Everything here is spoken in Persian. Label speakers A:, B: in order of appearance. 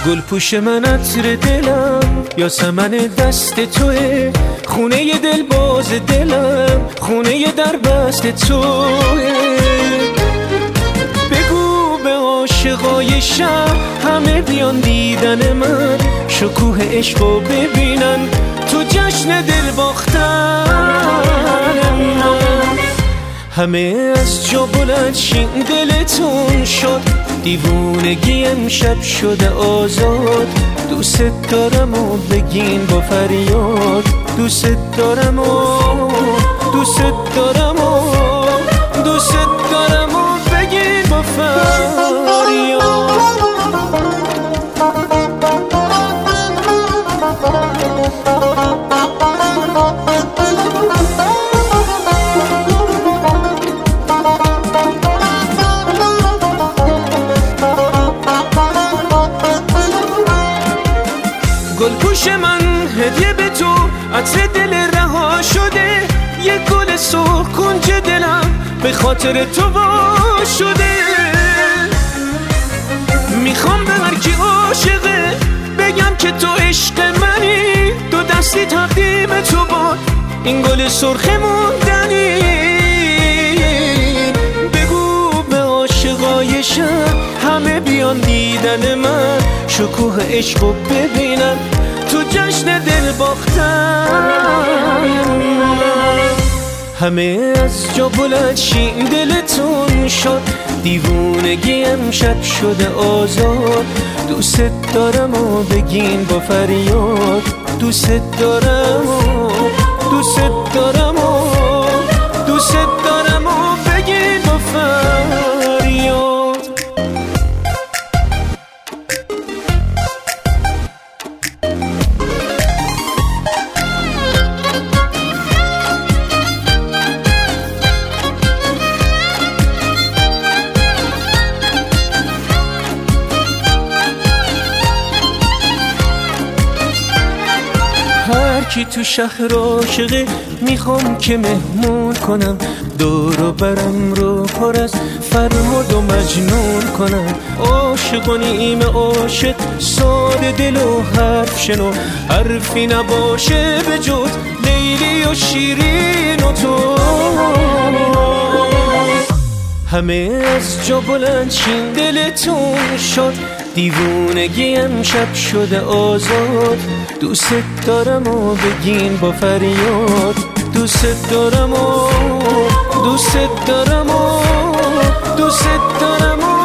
A: گل پوش من عطر دلم یا سمن دست توه، خونه دل باز دلم خونه در بست توه. بگو به عاشقای شهر همه بیان دیدن من، شکوه عشقو ببینن تو جشن دل باختن من. همه از جا بلند شین دلتون شد، دیوونگی امشب شده آزاد. دوست دارم و بگین با فریاد، دوست دارم و دوست دارم و دوست دارم و بگین با فریاد. گل پوش من هدیه به تو، عطر دل رها شده، یه گل سرخ کنج دلم به خاطر تو وا شده. میخوام به هر کی عاشقه بگم که تو عشق منی، دو دستی تقدیم تو باد این گل سرخ موندنی. بگو به عاشقای شهر همه بیان دیدن من، شکوه عشقو ببینن تو جشن دل باختن. همه از جا بلند شین دلتون شد، دیوونگی امشب شده آزاد. دوست دارم و بگین با فریاد، دوست دارم و دوست دارم و دوست دارم و بگین با فریاد. هر کی تو شهر عاشقه میخوام که مهمون کنم، دور و برم رو پر از فرهاد و مجنون کنم. عاشقانیم عاشق ساده دل و حرف شنو، حرفی نباشه به جز لیلی و شیرین و تو. همه از جا بلند شین دلتون شد، دیوونگی امشب شده آزاد. دوست دارم و بگین با فریاد، دوست دارم و دوست دارم و دوست دارم و